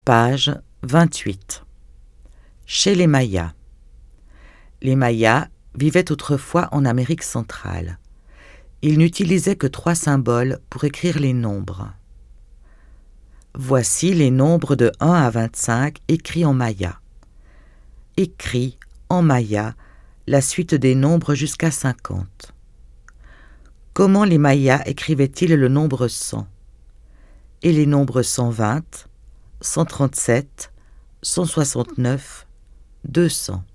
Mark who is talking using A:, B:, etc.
A: Page 28. Chez les Mayas. Les Mayas vivaient autrefois en Amérique centrale. Ils n'utilisaient que 3 symboles pour écrire les nombres. Voici les nombres de 1 à 25 écrits en maya. Écrit en maya la suite des nombres jusqu'à 50. Comment les Mayas écrivaient-ils le nombre 100 et les nombres 120, 137, 169, 200?